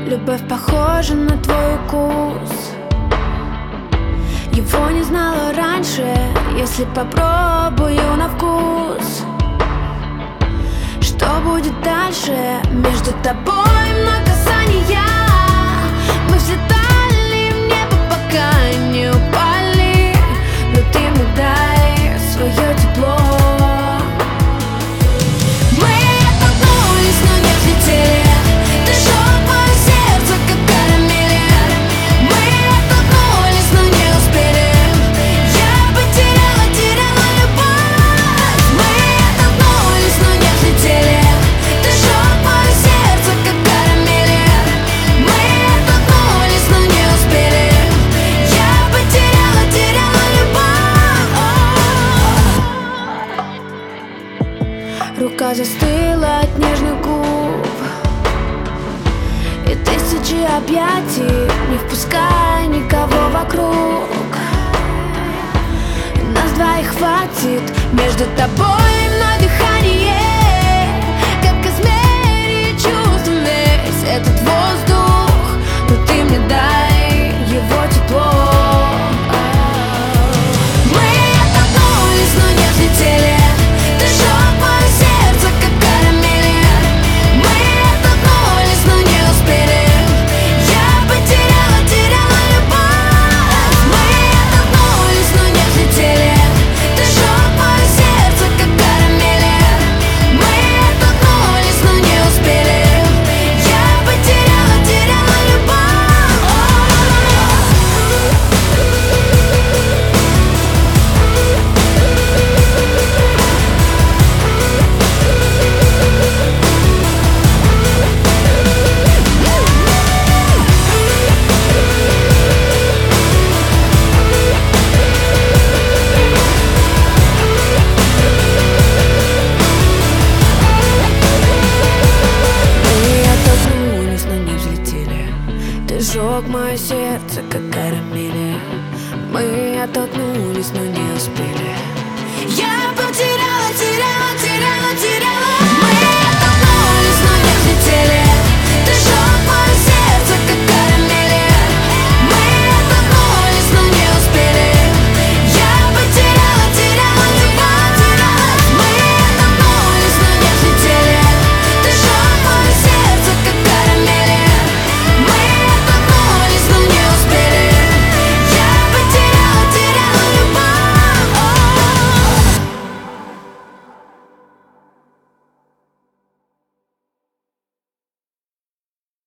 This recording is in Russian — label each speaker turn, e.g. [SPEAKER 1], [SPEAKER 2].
[SPEAKER 1] Любовь похожа на твой укус. Его не знала раньше, если попробую на вкус. Что будет дальше? Между тобой много касания. Мы взлетали в небо, пока не упали. Но ты мне дай свое тепло. Мы оттолкнулись, но не взлетели. Ты жёг мое сердце, как карамели. Мы оттолкнулись, но не успели. Я потеряла любовь. Мы оттолкнулись, но не взлетели. Ты жёг мое сердце, как карамели. Мы оттолкнулись, но не успели. Я потеряла любовь. Рука застыла от нежных губ и тысячи объятий, не впуская никого вокруг. Нас двоих хватит, между тобой и мной дыхание. Как измерить чувств весь этот воздух. Но ты мне дай его тепло. Мы оттолкнулись, но не взлетели. Ты жёг мое сердце, как карамели. Мы оттолкнулись, но не успели. Я потеряла любовь. Мы оттолкнулись, но не взлетели. Ты жёг мое сердце, как карамели. Мы оттолкнулись, но не успели. Я потеряла любовь. Мы оттолкнулись, но не взлетели. Ты жёг мое сердце, как карамели. Мы оттолкнулись, но не успели. Я потеряла